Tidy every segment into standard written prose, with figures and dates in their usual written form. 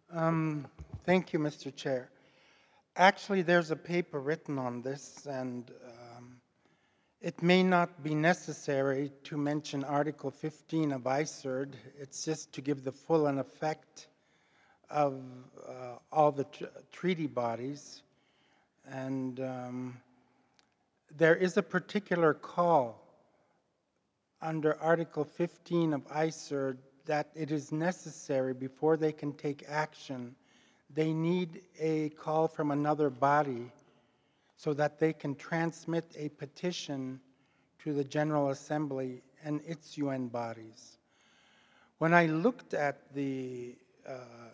Um, Thank you, Mr. Chair. Actually, there's a paper written on this, and it may not be necessary to mention Article 15 of ICERD. It's just to give the full and effect of all the treaty bodies. And there is a particular call under Article 15 of ICERD that it is necessary before they can take action. They need a call from another body so that they can transmit a petition to the General Assembly and its UN bodies. When I looked at uh,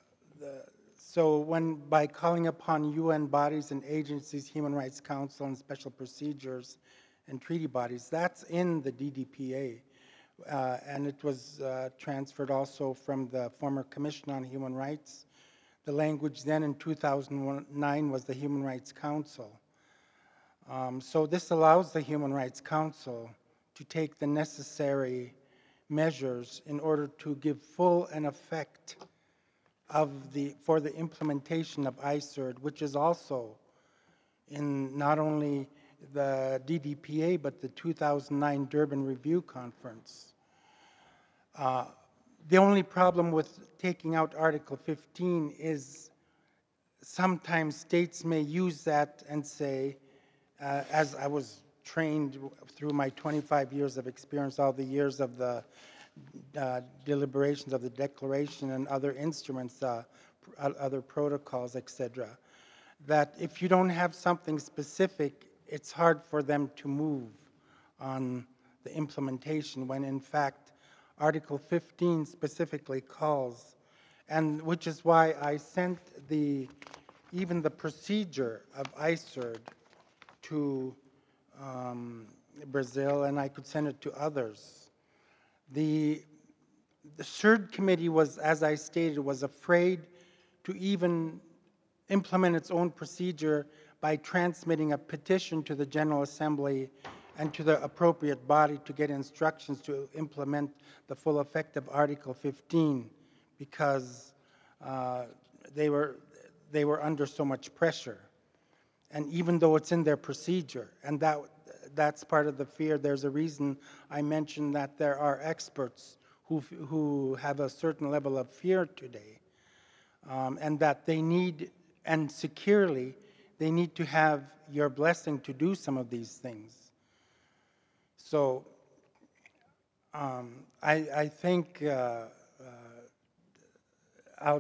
when by calling upon UN bodies and agencies, Human Rights Council and special procedures and treaty bodies, that's in the DDPA. And it was transferred also from the former Commission on Human Rights. The language then in 2009 was the Human Rights Council. So this allows the Human Rights Council to take the necessary measures in order to give full and effect for the implementation of ICERD, which is also in not only the DDPA, but the 2009 Durban Review Conference. The only problem with taking out Article 15 is sometimes states may use that and say, as I was trained through my 25 years of experience, all the years of the deliberations of the Declaration and other instruments, other protocols, etc., that if you don't have something specific, it's hard for them to move on the implementation when in fact Article 15 specifically calls, and which is why I sent even the procedure of ICERD to Brazil, and I could send it to others. The CERD committee was, as I stated, was afraid to even implement its own procedure by transmitting a petition to the General Assembly and to the appropriate body to get instructions to implement the full effect of Article 15 because uh, they were under so much pressure. And even though it's in their procedure, and that's part of the fear, there's a reason I mentioned that there are experts who have a certain level of fear today, and that they need, and securely, they need to have your blessing to do some of these things. So I think